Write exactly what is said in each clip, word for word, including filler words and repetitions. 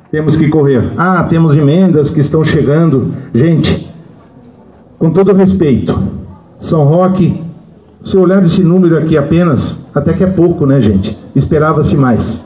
temos que correr. Ah, temos emendas que estão chegando. Gente, com todo respeito, São Roque, se olhar esse número aqui apenas, até que é pouco, né, gente? Esperava-se mais.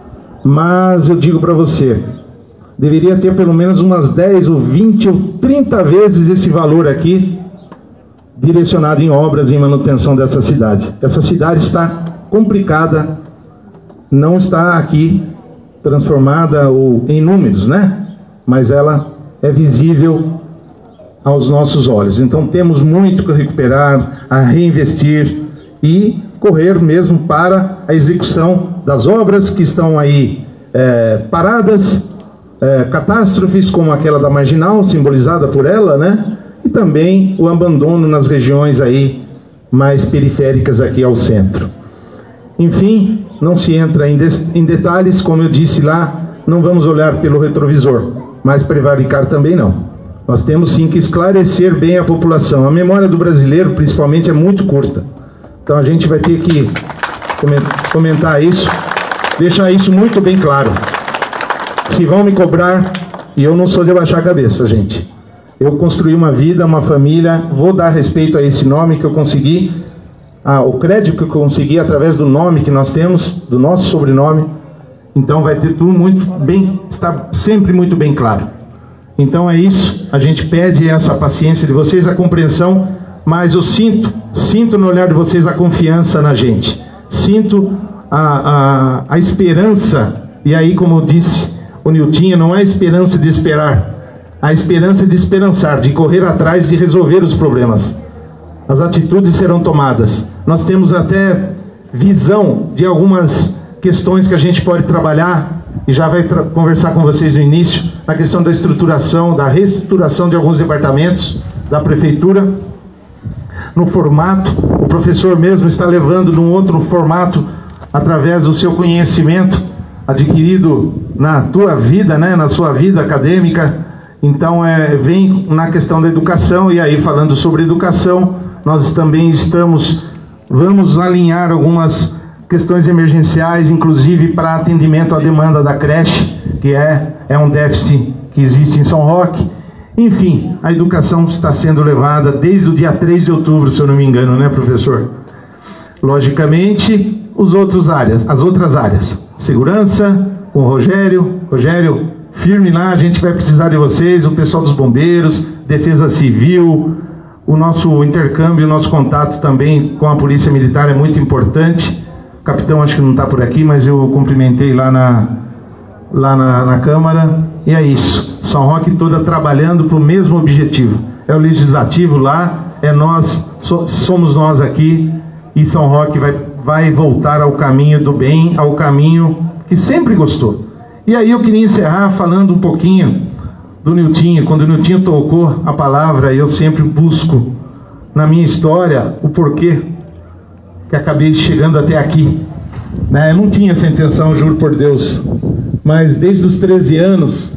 Mas eu digo para você, deveria ter pelo menos umas dez ou vinte ou trinta vezes esse valor aqui direcionado em obras e em manutenção dessa cidade. Essa cidade está complicada, não está aqui transformada ou em números, né? Mas ela é visível aos nossos olhos. Então temos muito que recuperar, a reinvestir e correr mesmo para a execução das obras que estão aí é, paradas, é, catástrofes como aquela da Marginal, simbolizada por ela, né? E também o abandono nas regiões aí mais periféricas aqui ao centro. Enfim, não se entra em, de em detalhes, como eu disse lá, não vamos olhar pelo retrovisor, mas prevaricar também não. Nós temos sim que esclarecer bem a população. A memória do brasileiro, principalmente, é muito curta. Então a gente vai ter que comentar isso, deixar isso muito bem claro. Se vão me cobrar, e eu não sou de baixar a cabeça, gente. Eu construí uma vida, uma família, vou dar respeito a esse nome que eu consegui, ah, o crédito que eu consegui através do nome que nós temos, do nosso sobrenome. Então vai ter tudo muito bem, está sempre muito bem claro. Então é isso, a gente pede essa paciência de vocês, a compreensão, mas eu sinto, sinto no olhar de vocês a confiança na gente, sinto a, a, a esperança, e aí como disse o Niltinho, não é esperança de esperar, a esperança de esperançar, de correr atrás, de resolver os problemas. As atitudes serão tomadas. Nós temos até visão de algumas questões que a gente pode trabalhar, e já vai conversar com vocês no início, na questão da estruturação, da reestruturação de alguns departamentos da prefeitura, no formato, o professor mesmo está levando num outro formato, através do seu conhecimento adquirido na tua vida, né, na sua vida acadêmica. Então, é, vem na questão da educação, e aí falando sobre educação, nós também estamos, vamos alinhar algumas questões emergenciais, inclusive para atendimento à demanda da creche, que é, é um déficit que existe em São Roque. Enfim, a educação está sendo levada desde o dia três de outubro, se eu não me engano, né, professor? Logicamente, os outros áreas, as outras áreas, segurança, com o Rogério, Rogério, firme lá, a gente vai precisar de vocês, o pessoal dos bombeiros, defesa civil, o nosso intercâmbio, o nosso contato também com a polícia militar é muito importante. O capitão acho que não está por aqui, mas eu cumprimentei lá na, lá na, na Câmara, e é isso, São Roque toda trabalhando para o mesmo objetivo, é o legislativo lá, é nós, so, somos nós aqui, e São Roque vai, vai voltar ao caminho do bem, ao caminho que sempre gostou. E aí eu queria encerrar falando um pouquinho do Niltinho. Quando o Niltinho tocou a palavra, eu sempre busco na minha história o porquê que acabei chegando até aqui, né? Eu não tinha essa intenção, juro por Deus, mas desde os treze anos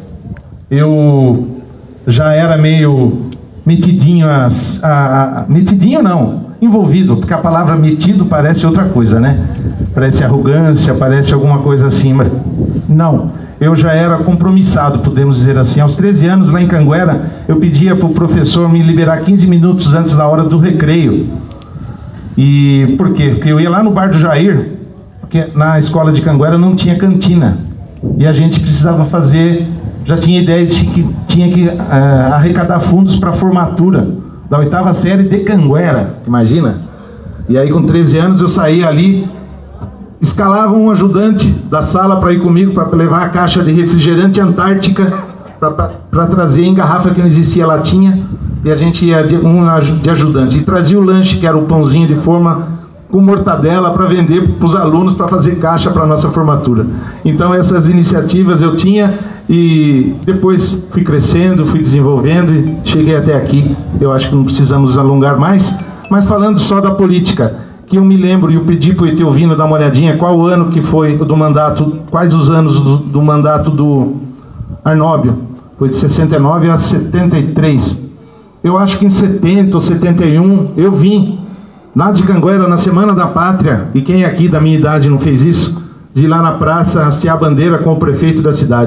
eu já era meio metidinho, as, a, a, metidinho não, envolvido, porque a palavra metido parece outra coisa, né? Parece arrogância, parece alguma coisa assim, mas não, eu já era compromissado, podemos dizer assim. Aos treze anos, lá em Canguera, eu pedia para o professor me liberar quinze minutos antes da hora do recreio. E por quê? Porque eu ia lá no bar do Jair, porque na escola de Canguera não tinha cantina, e a gente precisava fazer, já tinha ideia de que tinha que uh, arrecadar fundos para a formatura da oitava série de Canguera, imagina? E aí com treze anos eu saía ali, escalava um ajudante da sala para ir comigo, para levar a caixa de refrigerante Antártica, para trazer em garrafa que não existia latinha, e a gente ia de, um de ajudante, e trazia o lanche, que era o pãozinho de forma com mortadela, para vender para os alunos, para fazer caixa para a nossa formatura. Então essas iniciativas eu tinha, e depois fui crescendo, fui desenvolvendo, e cheguei até aqui. Eu acho que não precisamos alongar mais, mas falando só da política, que eu me lembro, e eu pedi para o Eteovino dar uma olhadinha, qual o ano que foi do mandato, quais os anos do, do mandato do Arnóbio, foi de sessenta e nove a setenta e três, eu acho que em setenta ou setenta e um, eu vim, lá de Canguera, na Semana da Pátria, e quem aqui da minha idade não fez isso, de ir lá na praça hastear a bandeira com o prefeito da cidade,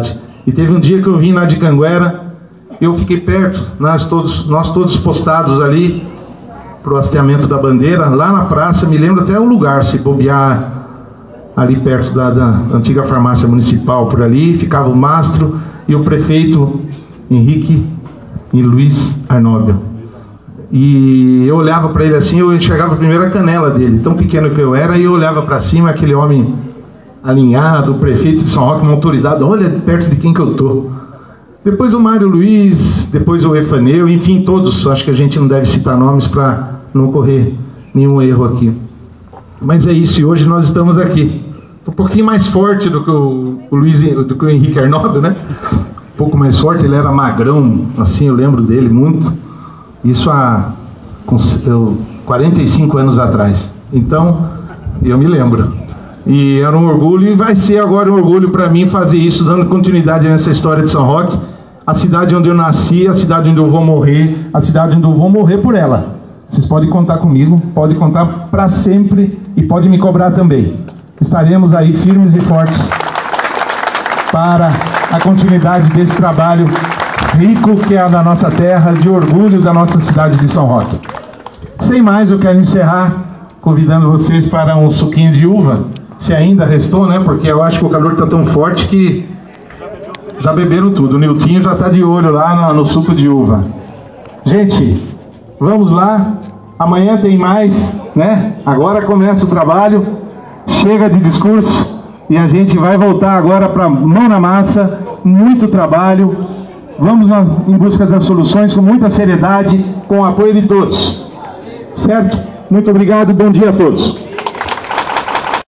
E teve um dia que eu vim lá de Canguera, eu fiquei perto, nós todos, nós todos postados ali, para o hasteamento da bandeira, lá na praça, me lembro até o lugar, se bobear ali perto da, da antiga farmácia municipal, por ali, ficava o mastro e o prefeito Henrique e Luiz Arnóbio. E eu olhava para ele assim, eu enxergava primeiro a canela dele, tão pequeno que eu era, e eu olhava para cima, aquele homem alinhado, o prefeito de São Roque, uma autoridade, olha perto de quem que eu tô. Depois o Mário Luiz, depois o Efaneu, enfim, todos, acho que a gente não deve citar nomes para não ocorrer nenhum erro aqui. Mas é isso, e hoje nós estamos aqui. Um pouquinho mais forte do que o, o Luiz, do que o Henrique Arnóbio, né? Um pouco mais forte, ele era magrão, assim, eu lembro dele muito. Isso há quarenta e cinco anos atrás. Então, eu me lembro. E era um orgulho, e vai ser agora um orgulho para mim fazer isso, dando continuidade nessa história de São Roque, a cidade onde eu nasci, a cidade onde eu vou morrer, a cidade onde eu vou morrer por ela. Vocês podem contar comigo, podem contar para sempre e podem me cobrar também. Estaremos aí firmes e fortes para a continuidade desse trabalho rico que é a da nossa terra, de orgulho da nossa cidade de São Roque. Sem mais, eu quero encerrar convidando vocês para um suquinho de uva, se ainda restou, né? Porque eu acho que o calor está tão forte que já beberam tudo. O Niltinho já está de olho lá no, no suco de uva. Gente, vamos lá. Amanhã tem mais, né? Agora começa o trabalho. Chega de discurso e a gente vai voltar agora para mão na massa. Muito trabalho. Vamos em busca das soluções com muita seriedade, com o apoio de todos. Certo? Muito obrigado e bom dia a todos.